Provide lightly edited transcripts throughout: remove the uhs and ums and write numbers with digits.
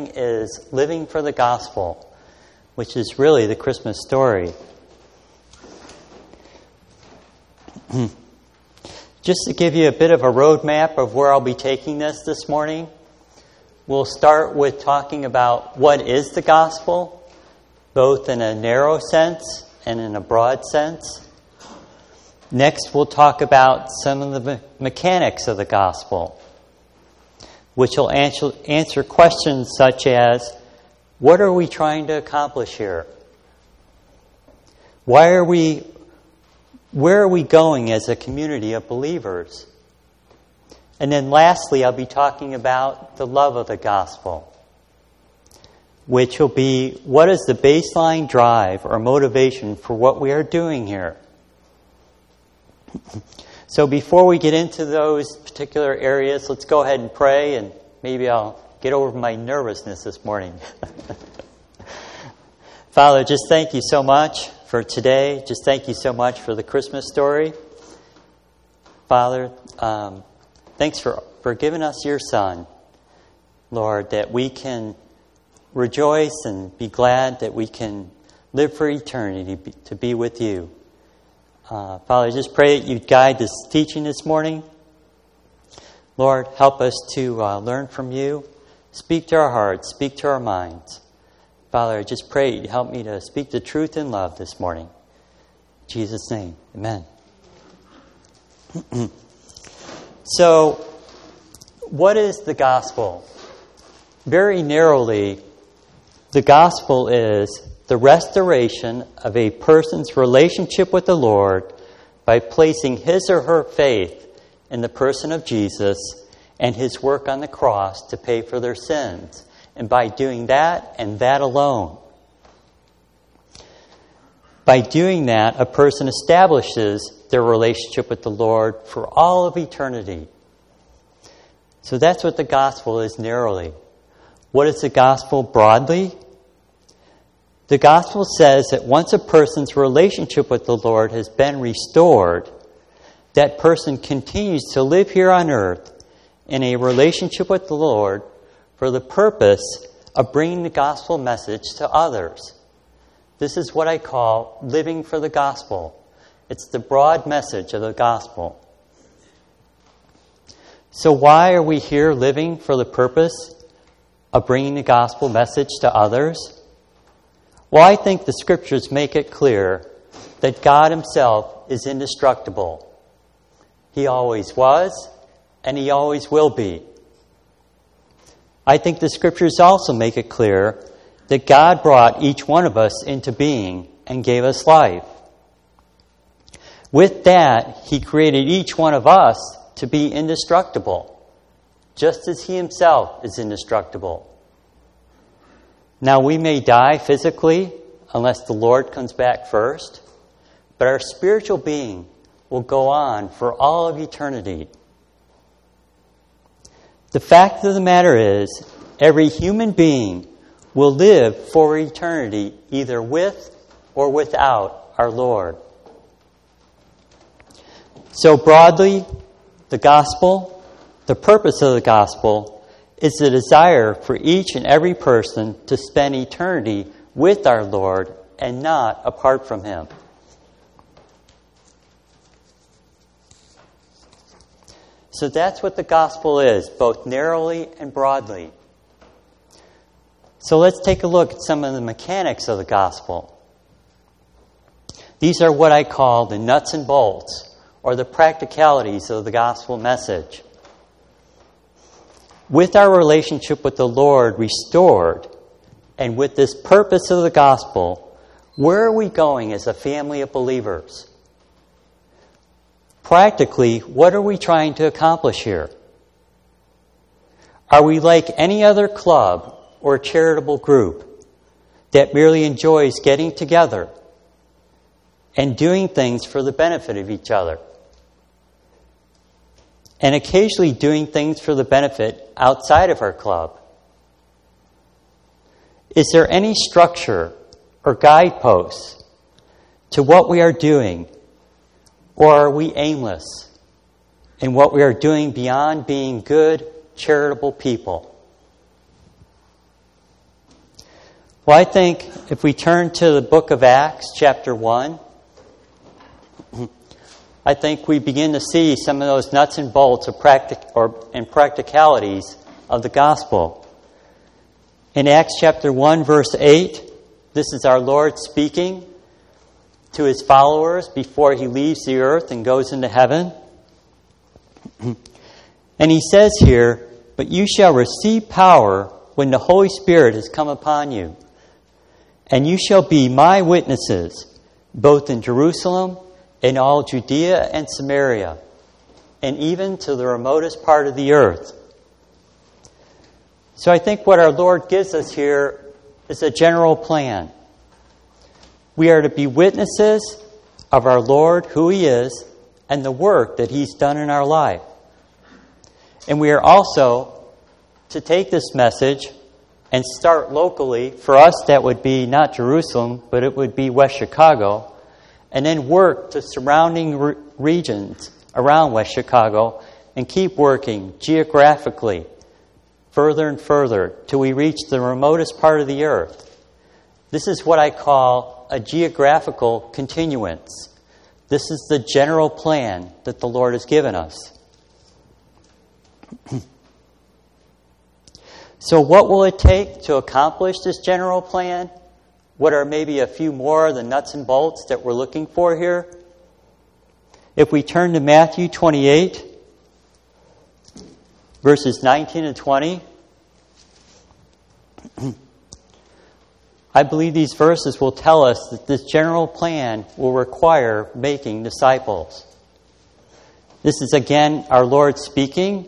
morning is Living for the Gospel, which is really the Christmas story. Just to give you a bit of a roadmap of where I'll be taking this morning, we'll start with talking about what is the gospel, both in a narrow sense and in a broad sense. Next, we'll talk about some of the mechanics of the gospel, which will answer questions such as, what are we trying to accomplish here? Where are we going as a community of believers? And then lastly, I'll be talking about the love of the gospel, which will be, what is the baseline drive or motivation for what we are doing here? So before we get into those particular areas, let's go ahead and pray, and maybe I'll get over my nervousness this morning. Father, just thank you so much for today. Just thank you so much for the Christmas story. Father, thanks for giving us your Son, Lord, that we can rejoice and be glad that we can live for eternity to be with you. Father, I just pray that you'd guide this teaching this morning. Lord, help us to learn from you. Speak to our hearts. Speak to our minds. Father, I just pray you'd help me to speak the truth in love this morning. In Jesus' name, amen. So, what is the gospel? Very narrowly, the gospel is the restoration of a person's relationship with the Lord by placing his or her faith in the person of Jesus and his work on the cross to pay for their sins. And by doing that and that alone. By doing that, a person establishes their relationship with the Lord for all of eternity. So that's what the gospel is narrowly. What is the gospel broadly? The gospel says that once a person's relationship with the Lord has been restored, that person continues to live here on earth in a relationship with the Lord for the purpose of bringing the gospel message to others. This is what I call living for the gospel. It's the broad message of the gospel. So why are we here living for the purpose of bringing the gospel message to others? Well, I think the Scriptures make it clear that God himself is indestructible. He always was, and he always will be. I think the Scriptures also make it clear that God brought each one of us into being and gave us life. With that, he created each one of us to be indestructible, just as he himself is indestructible. Now, we may die physically unless the Lord comes back first, but our spiritual being will go on for all of eternity. The fact of the matter is, every human being will live for eternity either with or without our Lord. So broadly, the gospel, the purpose of the gospel, is the desire for each and every person to spend eternity with our Lord and not apart from him. So that's what the gospel is, both narrowly and broadly. So let's take a look at some of the mechanics of the gospel. These are what I call the nuts and bolts, or the practicalities of the gospel message. With our relationship with the Lord restored, and with this purpose of the gospel, where are we going as a family of believers? Practically, what are we trying to accomplish here? Are we like any other club or charitable group that merely enjoys getting together and doing things for the benefit of each other? And occasionally doing things for the benefit outside of our club? Is there any structure or guideposts to what we are doing, or are we aimless in what we are doing beyond being good, charitable people? Well, I think if we turn to the book of Acts, chapter 1, I think we begin to see some of those nuts and bolts of practicalities of the gospel. In Acts chapter 1, verse 8, this is our Lord speaking to his followers before he leaves the earth and goes into heaven. And he says here, "But you shall receive power when the Holy Spirit has come upon you. And you shall be my witnesses, both in Jerusalem and all Judea and Samaria, and even to the remotest part of the earth." So I think what our Lord gives us here is a general plan. We are to be witnesses of our Lord, who he is, and the work that he's done in our life. And we are also to take this message and start locally. For us, that would be not Jerusalem, but it would be West Chicago, and then work to surrounding regions around West Chicago and keep working geographically further and further till we reach the remotest part of the earth. This is what I call a geographical continuance. This is the general plan that the Lord has given us. So what will it take to accomplish this general plan? What are maybe a few more of the nuts and bolts that we're looking for here? If we turn to Matthew 28, verses 19 and 20, I believe these verses will tell us that this general plan will require making disciples. This is again our Lord speaking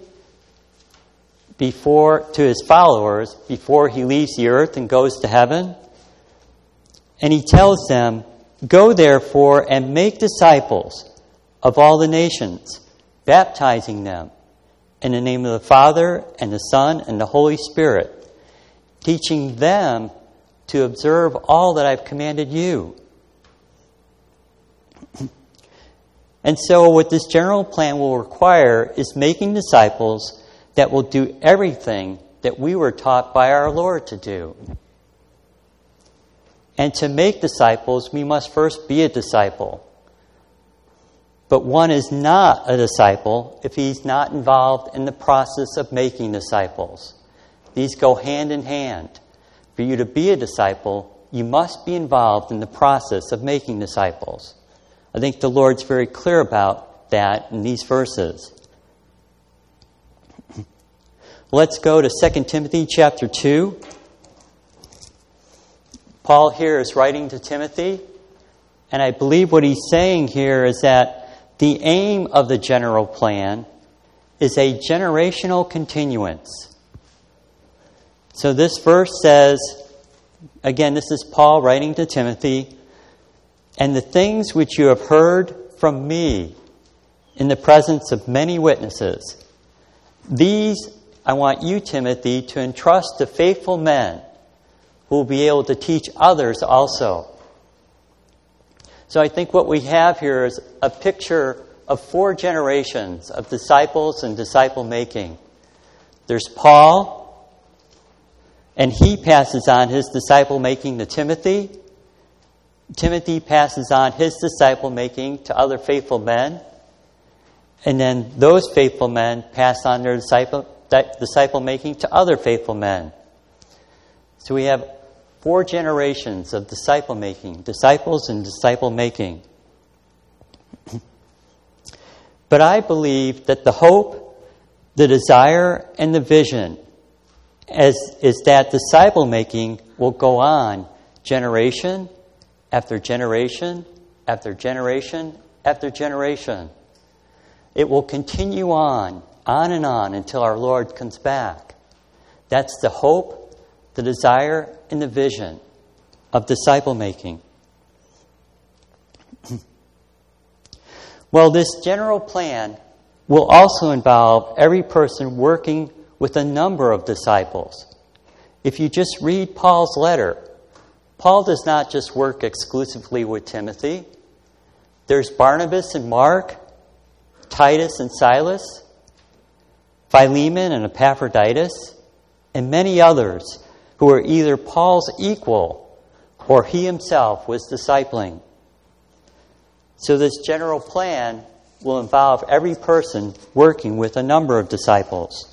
to his followers before he leaves the earth and goes to heaven. And he tells them, "Go therefore and make disciples of all the nations, baptizing them in the name of the Father and the Son and the Holy Spirit, teaching them to observe all that I've commanded you." And so what this general plan will require is making disciples that will do everything that we were taught by our Lord to do. And to make disciples, we must first be a disciple. But one is not a disciple if he's not involved in the process of making disciples. These go hand in hand. For you to be a disciple, you must be involved in the process of making disciples. I think the Lord's very clear about that in these verses. Let's go to 2 Timothy chapter 2. Paul here is writing to Timothy, and I believe what he's saying here is that the aim of the general plan is a generational continuance. So this verse says, again, this is Paul writing to Timothy, "And the things which you have heard from me in the presence of many witnesses, these I want you, Timothy, to entrust to faithful men who will be able to teach others also." So I think what we have here is a picture of 4 generations of disciples and disciple making. There's Paul, and he passes on his disciple making to Timothy. Timothy passes on his disciple making to other faithful men. And then those faithful men pass on their disciple making to other faithful men. So we have 4 generations of disciple making, disciples and disciple making. But I believe that the hope, the desire, and the vision is that disciple making will go on generation after generation after generation after generation. It will continue on and on until our Lord comes back. That's the hope, the desire, and the vision of disciple making. Well, this general plan will also involve every person working with a number of disciples. If you just read Paul's letter, Paul does not just work exclusively with Timothy. There's Barnabas and Mark, Titus and Silas, Philemon and Epaphroditus, and many others who were either Paul's equal or he himself was discipling. So this general plan will involve every person working with a number of disciples.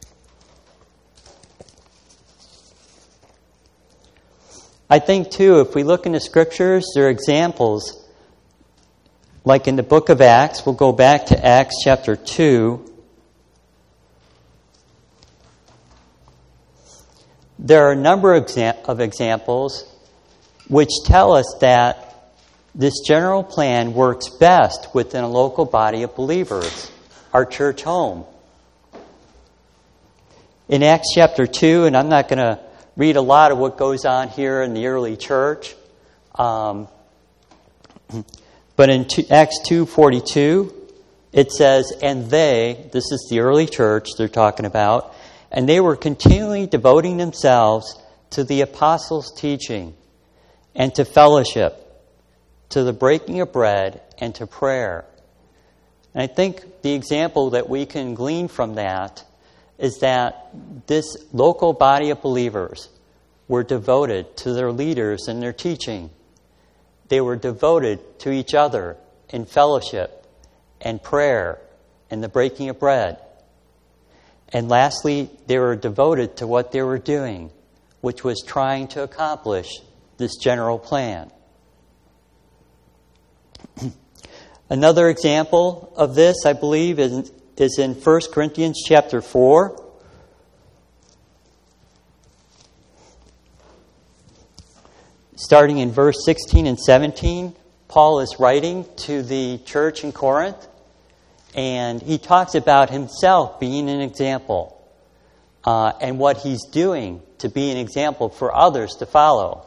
I think, too, if we look in the Scriptures, there are examples, like in the book of Acts. We'll go back to Acts chapter 2. There are a number of examples which tell us that this general plan works best within a local body of believers, our church home. In Acts chapter 2, and I'm not going to read a lot of what goes on here in the early church, but in Acts 2:42, it says, "And they," this is the early church they're talking about, "and they were continually devoting themselves to the apostles' teaching and to fellowship, to the breaking of bread, and to prayer." And I think the example that we can glean from that is that this local body of believers were devoted to their leaders and their teaching. They were devoted to each other in fellowship and prayer and the breaking of bread. And lastly, they were devoted to what they were doing, which was trying to accomplish this general plan. Another example of this, I believe, is in 1 Corinthians chapter 4. Starting in verse 16 and 17, Paul is writing to the church in Corinth, and he talks about himself being an example and what he's doing to be an example for others to follow.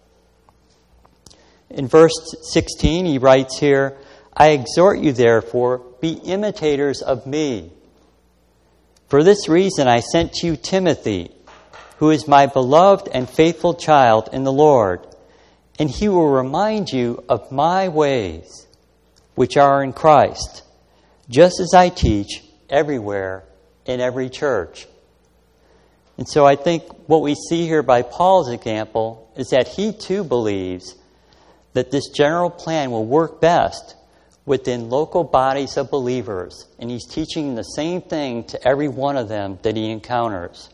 In verse 16, he writes here, "I exhort you, therefore, be imitators of me. For this reason I sent to you Timothy, who is my beloved and faithful child in the Lord, and he will remind you of my ways, which are in Christ, just as I teach everywhere in every church." And so I think what we see here by Paul's example is that he too believes that this general plan will work best within local bodies of believers, and he's teaching the same thing to every one of them that he encounters.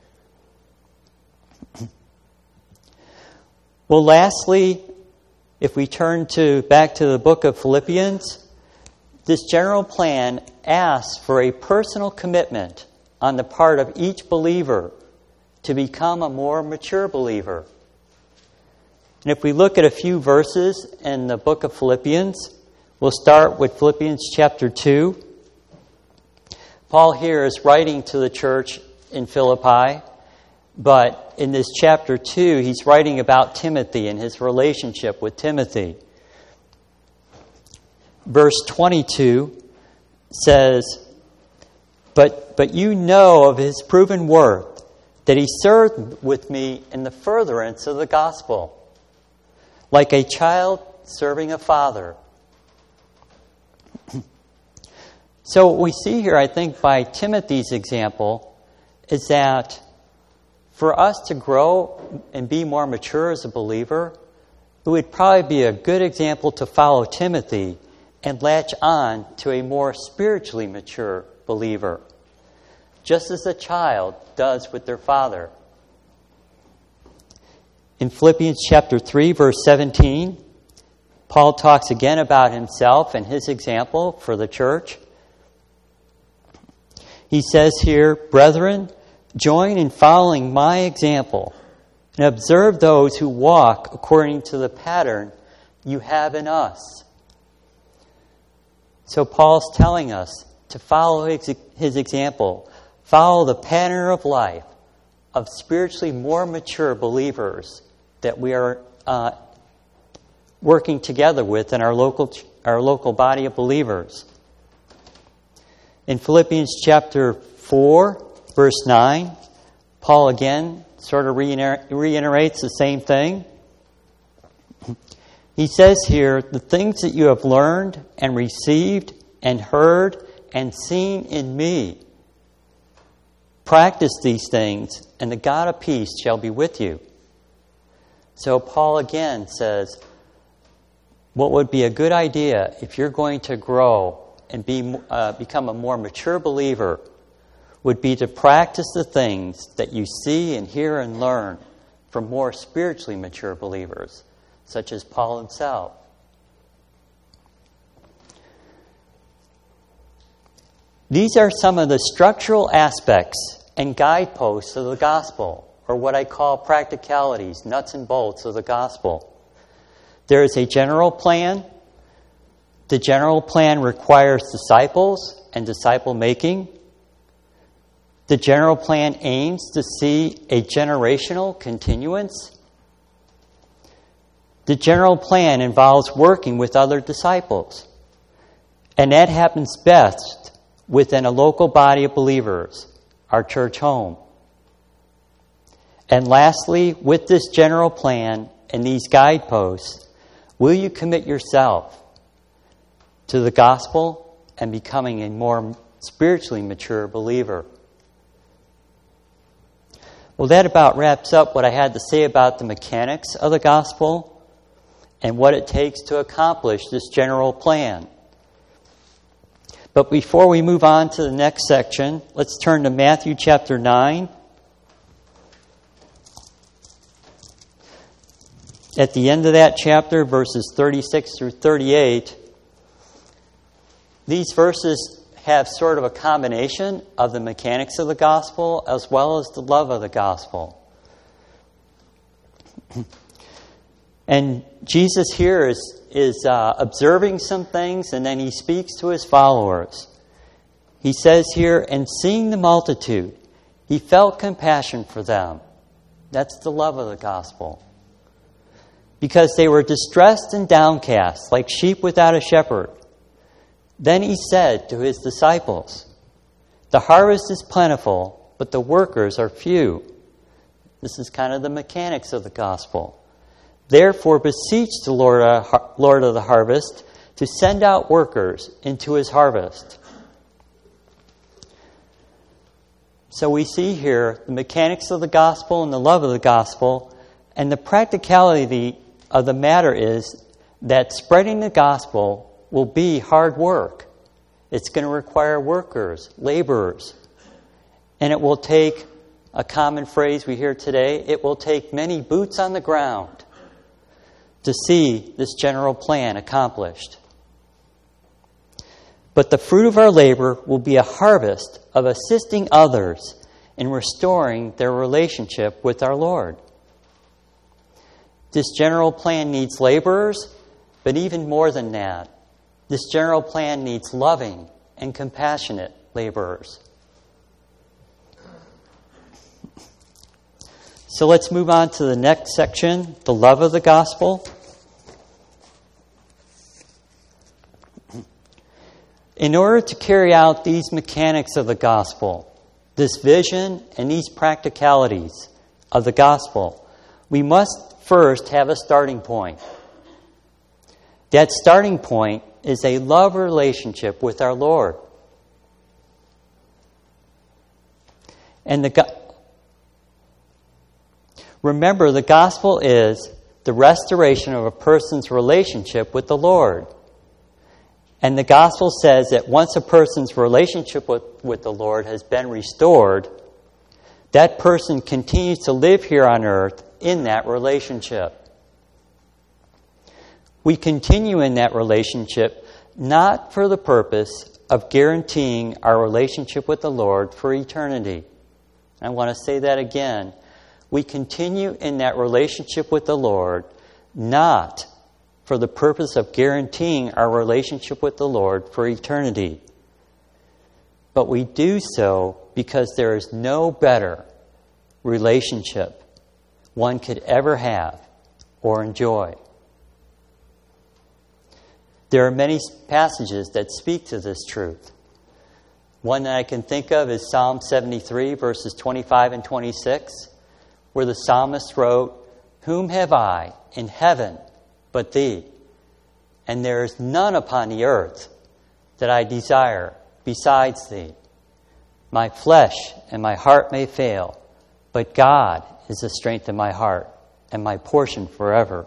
Well, lastly, if we turn back to the book of Philippians, this general plan asks for a personal commitment on the part of each believer to become a more mature believer. And if we look at a few verses in the book of Philippians, we'll start with Philippians chapter 2. Paul here is writing to the church in Philippi, but in this chapter 2, he's writing about Timothy and his relationship with Timothy. Verse 22 says, But you know of his proven worth, that he served with me in the furtherance of the gospel, like a child serving a father. So what we see here, I think, by Timothy's example, is that for us to grow and be more mature as a believer, it would probably be a good example to follow Timothy and latch on to a more spiritually mature believer, just as a child does with their father. In Philippians chapter 3, verse 17, Paul talks again about himself and his example for the church. He says here, "Brethren, join in following my example and observe those who walk according to the pattern you have in us." So Paul's telling us to follow his example, follow the pattern of life of spiritually more mature believers that we are working together with in our local body of believers. In Philippians chapter 4, verse 9, Paul again sort of reiterates the same thing. He says here, "The things that you have learned and received and heard and seen in me, Practice these things, and the God of peace shall be with you. So Paul again says, what would be a good idea if you're going to grow and become a more mature believer would be to practice the things that you see and hear and learn from more spiritually mature believers, such as Paul himself. These are some of the structural aspects and guideposts of the gospel, or what I call practicalities, nuts and bolts of the gospel. There is a general plan. The general plan requires disciples and disciple making. The general plan aims to see a generational continuance. The general plan involves working with other disciples, and that happens best within a local body of believers, our church home. And lastly, with this general plan and these guideposts, will you commit yourself to the gospel and becoming a more spiritually mature believer? Well, that about wraps up what I had to say about the mechanics of the gospel and what it takes to accomplish this general plan. But before we move on to the next section, let's turn to Matthew chapter 9. At the end of that chapter, verses 36 through 38, these verses have sort of a combination of the mechanics of the gospel as well as the love of the gospel. And Jesus here is observing some things, and then he speaks to his followers. He says here, and seeing the multitude, he felt compassion for them. That's the love of the gospel. Because they were distressed and downcast, like sheep without a shepherd. Then he said to his disciples, the harvest is plentiful, but the workers are few. This is kind of the mechanics of the gospel. Therefore, beseech the Lord of the harvest to send out workers into his harvest. So we see here the mechanics of the gospel and the love of the gospel, and the practicality of the matter is that spreading the gospel will be hard work. It's going to require workers, laborers, and it will take, a common phrase we hear today, it will take many boots on the ground to see this general plan accomplished. But the fruit of our labor will be a harvest of assisting others in restoring their relationship with our Lord. This general plan needs laborers, but even more than that, this general plan needs loving and compassionate laborers. So let's move on to the next section, the love of the gospel. In order to carry out these mechanics of the gospel, this vision and these practicalities of the gospel, we must first have a starting point. That starting point is a love relationship with our Lord. And remember, the gospel is the restoration of a person's relationship with the Lord. And the gospel says that once a person's relationship with the Lord has been restored, that person continues to live here on earth in that relationship. We continue in that relationship not for the purpose of guaranteeing our relationship with the Lord for eternity. I want to say that again. We continue in that relationship with the Lord not for the purpose of guaranteeing our relationship with the Lord for eternity. But we do so because there is no better relationship one could ever have or enjoy. There are many passages that speak to this truth. One that I can think of is Psalm 73, verses 25 and 26, where the psalmist wrote, "Whom have I in heaven but thee? And there is none upon the earth that I desire besides thee." My flesh and my heart may fail, but God is the strength of my heart and my portion forever.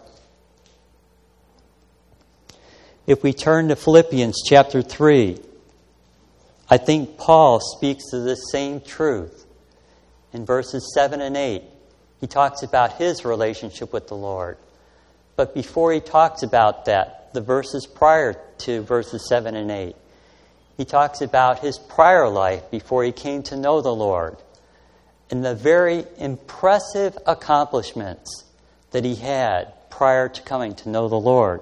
If we turn to Philippians chapter 3, I think Paul speaks to this same truth. In verses 7 and 8, he talks about his relationship with the Lord. But before he talks about that, the verses prior to verses 7 and 8, he talks about his prior life before he came to know the Lord and the very impressive accomplishments that he had prior to coming to know the Lord.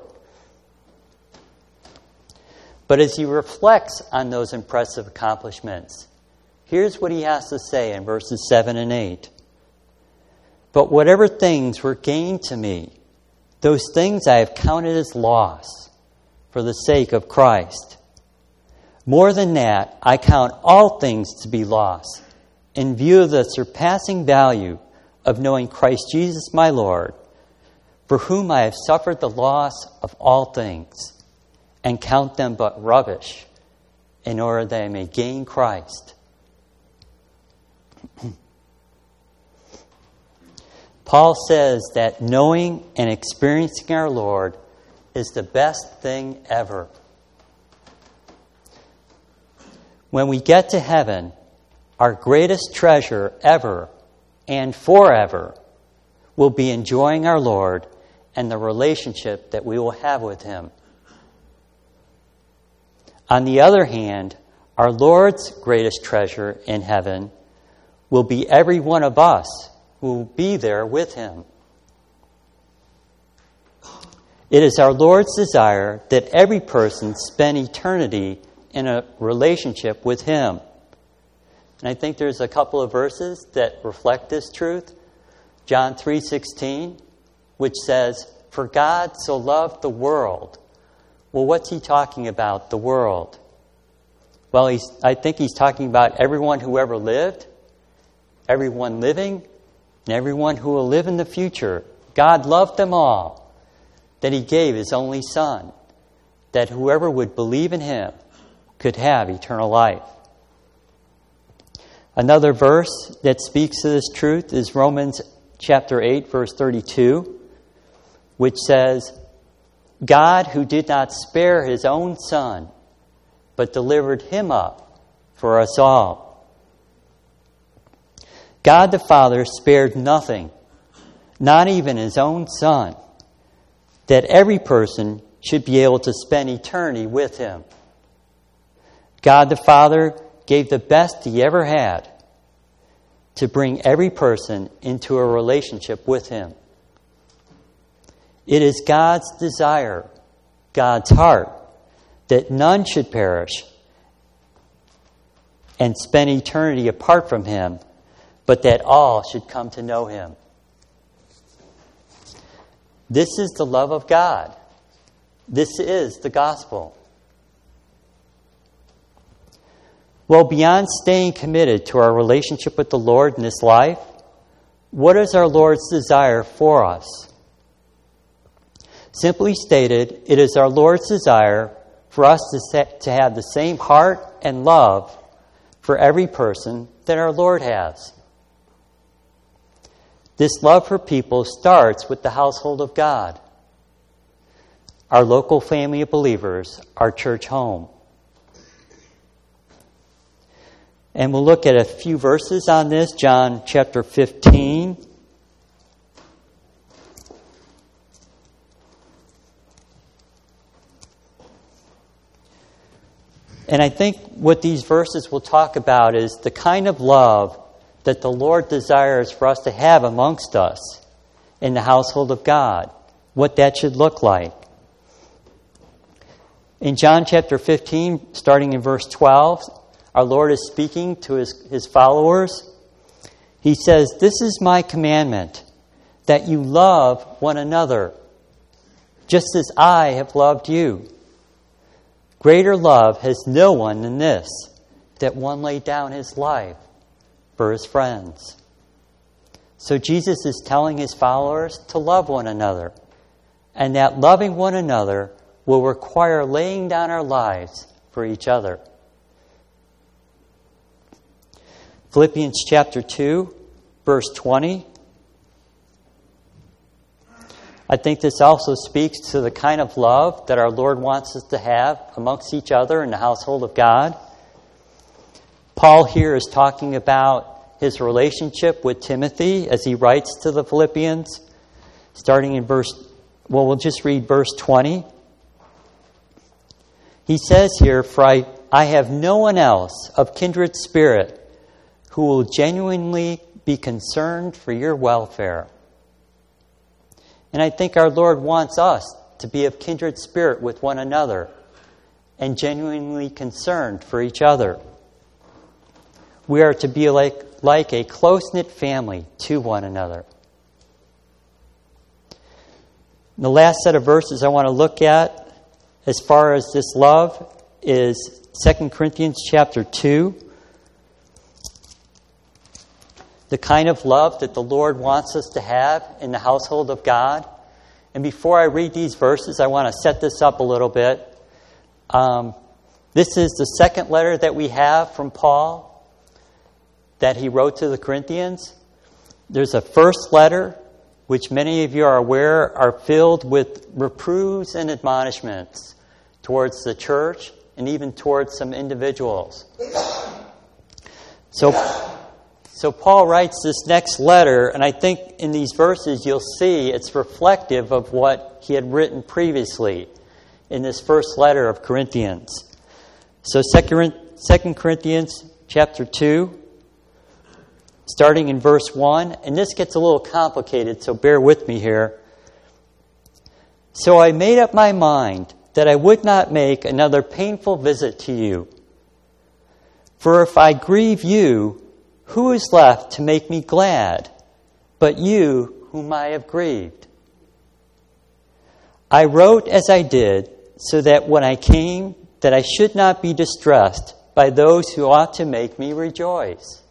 But as he reflects on those impressive accomplishments, here's what he has to say in verses 7 and 8. But whatever things were gained to me, those things I have counted as loss for the sake of Christ. More than that, I count all things to be loss in view of the surpassing value of knowing Christ Jesus my Lord, for whom I have suffered the loss of all things, and count them but rubbish, in order that I may gain Christ. Paul says that knowing and experiencing our Lord is the best thing ever. When we get to heaven, our greatest treasure ever and forever will be enjoying our Lord and the relationship that we will have with Him. On the other hand, our Lord's greatest treasure in heaven will be every one of us who will be there with Him. It is our Lord's desire that every person spend eternity in a relationship with Him. And I think there's a couple of verses that reflect this truth. John 3:16, which says, "For God so loved the world." Well, what's He talking about, the world? Well, I think He's talking about everyone who ever lived, everyone living, and everyone who will live in the future. God loved them all, that He gave His only Son, that whoever would believe in Him could have eternal life. Another verse that speaks to this truth is Romans chapter 8, verse 32, which says, "God, who did not spare His own Son, but delivered Him up for us all." God the Father spared nothing, not even His own Son, that every person should be able to spend eternity with Him. God the Father gave the best He ever had to bring every person into a relationship with Him. It is God's desire, God's heart, that none should perish and spend eternity apart from Him, but that all should come to know Him. This is the love of God. This is the gospel. Well, beyond staying committed to our relationship with the Lord in this life, what is our Lord's desire for us? Simply stated, it is our Lord's desire for us to have the same heart and love for every person that our Lord has. This love for people starts with the household of God, our local family of believers, our church home. And we'll look at a few verses on this. John chapter 15. And I think what these verses will talk about is the kind of love that the Lord desires for us to have amongst us in the household of God, what that should look like. In John chapter 15, starting in verse 12, our Lord is speaking to His followers. He says, "This is my commandment, that you love one another, just as I have loved you. Greater love has no one than this, that one lay down his life for his friends." So Jesus is telling His followers to love one another, and that loving one another will require laying down our lives for each other. Philippians chapter 2, verse 20. I think this also speaks to the kind of love that our Lord wants us to have amongst each other in the household of God. Paul here is talking about his relationship with Timothy as he writes to the Philippians, starting in we'll just read verse 20. He says here, "For I have no one else of kindred spirit who will genuinely be concerned for your welfare." And I think our Lord wants us to be of kindred spirit with one another and genuinely concerned for each other. We are to be like a close-knit family to one another. The last set of verses I want to look at as far as this love is 2 Corinthians chapter 2. The kind of love that the Lord wants us to have in the household of God. And before I read these verses, I want to set this up a little bit. This is the second letter that we have from Paul that he wrote to the Corinthians. There's a first letter, which many of you are aware are filled with reproofs and admonishments towards the church and even towards some individuals. So Paul writes this next letter, and I think in these verses you'll see it's reflective of what he had written previously in this first letter of Corinthians. So 2 Corinthians chapter 2, starting in verse 1, and this gets a little complicated, so bear with me here. "So I made up my mind that I would not make another painful visit to you. For if I grieve you, who is left to make me glad, but you whom I have grieved? I wrote as I did, so that when I came, that I should not be distressed by those who ought to make me rejoice.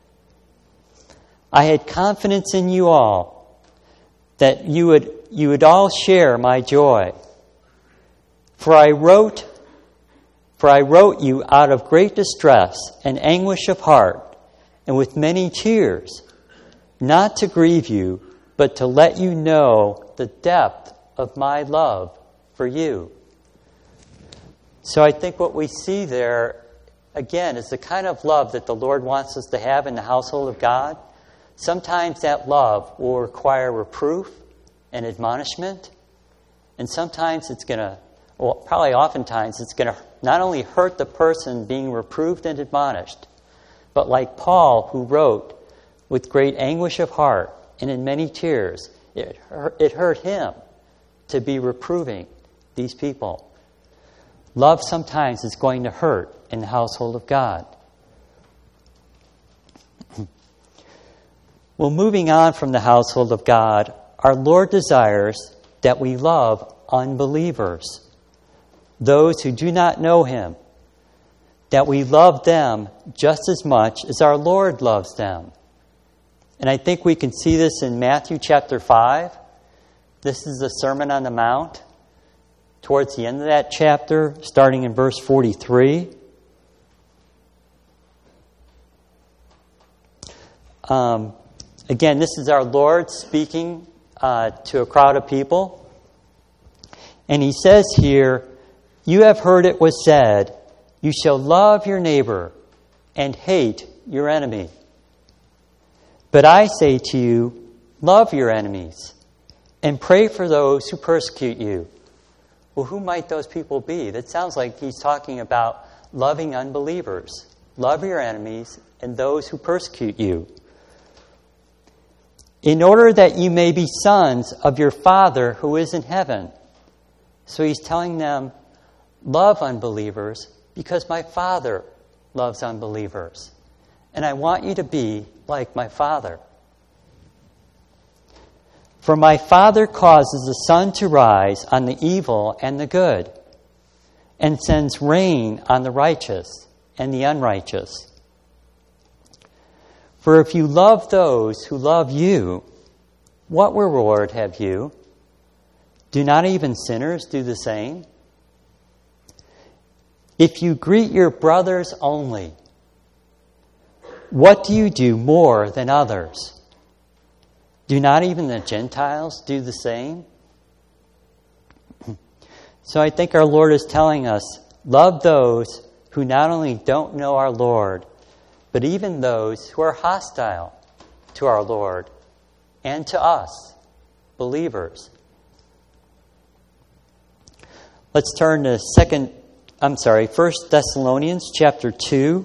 I had confidence in you all, that you would all share my joy. For I wrote you out of great distress and anguish of heart, and with many tears, not to grieve you, but to let you know the depth of my love for you." So I think what we see there, again, is the kind of love that the Lord wants us to have in the household of God. Sometimes that love will require reproof and admonishment, and sometimes oftentimes it's going to not only hurt the person being reproved and admonished, but like Paul, who wrote with great anguish of heart and in many tears, it hurt him to be reproving these people. Love sometimes is going to hurt in the household of God. Well, moving on from the household of God, our Lord desires that we love unbelievers, those who do not know Him, that we love them just as much as our Lord loves them. And I think we can see this in Matthew chapter 5. This is the Sermon on the Mount. Towards the end of that chapter, starting in verse 43. Again, this is our Lord speaking to a crowd of people. And He says here, "You have heard it was said, you shall love your neighbor and hate your enemy. But I say to you, love your enemies and pray for those who persecute you." Well, who might those people be? That sounds like He's talking about loving unbelievers. Love your enemies and those who persecute you. "In order that you may be sons of your Father who is in heaven." So He's telling them, love unbelievers because my Father loves unbelievers. And I want you to be like my Father. "For my Father causes the sun to rise on the evil and the good, and sends rain on the righteous and the unrighteous. For if you love those who love you, what reward have you? Do not even sinners do the same? If you greet your brothers only, What do you do more than others? Do not even the Gentiles do the same? So I think our Lord is telling us, love those who not only don't know our Lord, but even those who are hostile to our Lord and to us, believers. Let's turn to 1 Thessalonians chapter 2.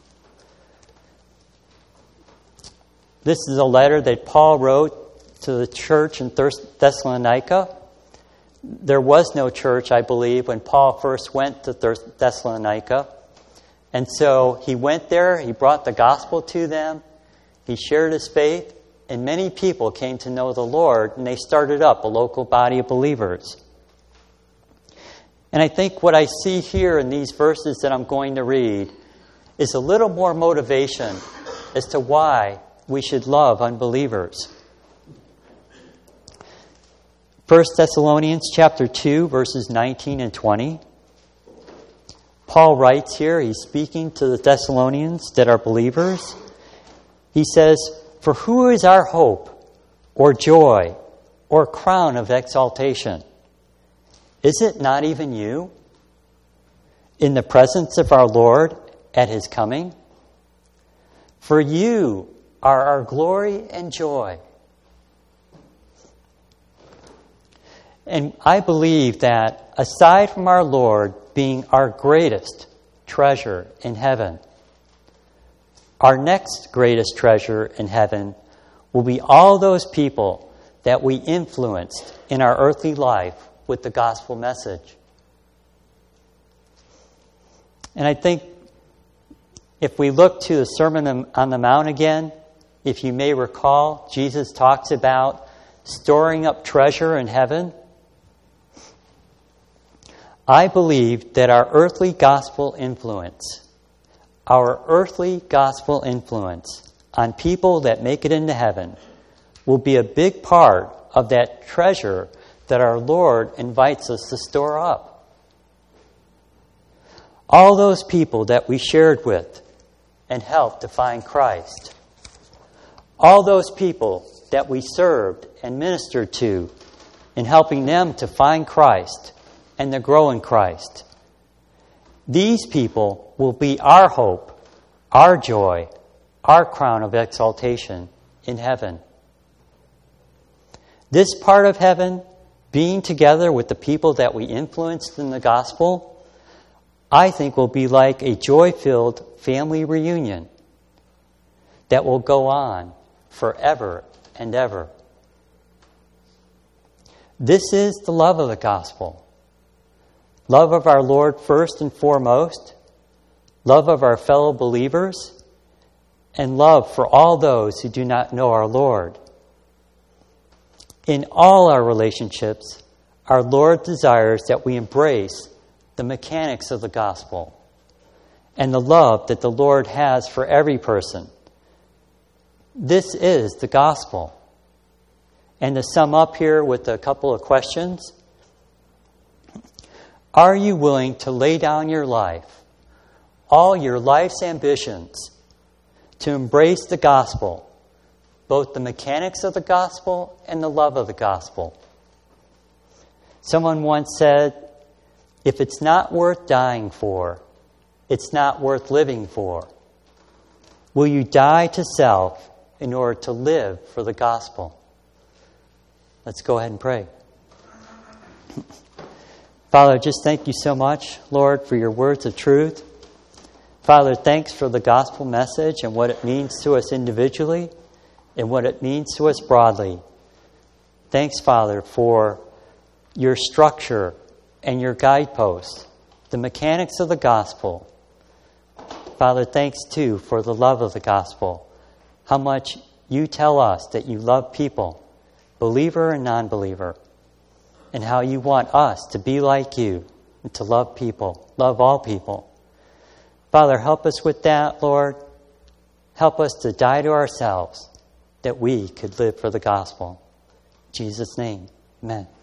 This is a letter that Paul wrote to the church in Thessalonica. There was no church, I believe, when Paul first went to Thessalonica. And so he went there, he brought the gospel to them, he shared his faith, and many people came to know the Lord, and they started up a local body of believers. And I think what I see here in these verses that I'm going to read is a little more motivation as to why we should love unbelievers. 1 Thessalonians chapter 2, verses 19 and 20. Paul writes here, he's speaking to the Thessalonians that are believers. He says, "For who is our hope, or joy, or crown of exaltation? Is it not even you? In the presence of our Lord at his coming? For you are our glory and joy." And I believe that aside from our Lord being our greatest treasure in heaven, our next greatest treasure in heaven will be all those people that we influenced in our earthly life with the gospel message. And I think if we look to the Sermon on the Mount again, if you may recall, Jesus talks about storing up treasure in heaven. I believe that our earthly gospel influence on people that make it into heaven will be a big part of that treasure that our Lord invites us to store up. All those people that we shared with and helped to find Christ. All those people that we served and ministered to in helping them to find Christ and to grow in Christ. These people will be our hope, our joy, our crown of exaltation in heaven. This part of heaven, being together with the people that we influenced in the gospel, I think will be like a joy-filled family reunion that will go on forever and ever. This is the love of the gospel. Love of our Lord first and foremost, love of our fellow believers, and love for all those who do not know our Lord. In all our relationships, our Lord desires that we embrace the mechanics of the gospel and the love that the Lord has for every person. This is the gospel. And to sum up here with a couple of questions, are you willing to lay down your life, all your life's ambitions, to embrace the gospel, both the mechanics of the gospel and the love of the gospel? Someone once said, if it's not worth dying for, it's not worth living for. Will you die to self in order to live for the gospel? Let's go ahead and pray. Father, just thank you so much, Lord, for your words of truth. Father, thanks for the gospel message and what it means to us individually and what it means to us broadly. Thanks, Father, for your structure and your guideposts, the mechanics of the gospel. Father, thanks, too, for the love of the gospel, how much you tell us that you love people, believer and non-believer, and how you want us to be like you and to love people, love all people. Father, help us with that, Lord. Help us to die to ourselves that we could live for the gospel. In Jesus' name, amen.